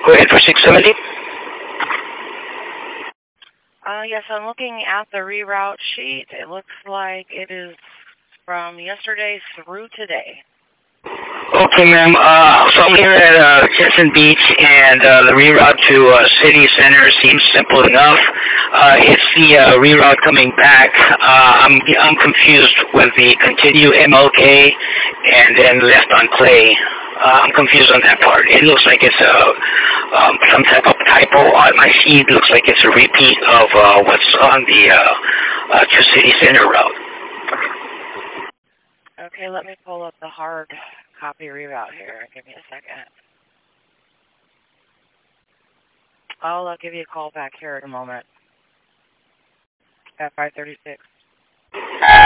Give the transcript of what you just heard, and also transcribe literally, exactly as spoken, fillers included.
Go ahead for six seventy. Uh, yes, I'm looking at the reroute sheet. It looks like it is from yesterday through today. Okay, ma'am. Uh, so I'm here at uh, Jensen Beach, and uh, the reroute to uh, City Center seems simple enough. Uh, it's the uh, reroute coming back. Uh, I'm I'm confused with the continue M L K and then left on Clay. Uh, I'm confused on that part. It looks like it's a um, some type of typo on my sheet. It looks like it's a repeat of uh, what's on the uh, uh, to City Center route. Okay, let me pull up the hard copy reroute here. Give me a second. I'll uh, give you a call back here in a moment at five thirty-six.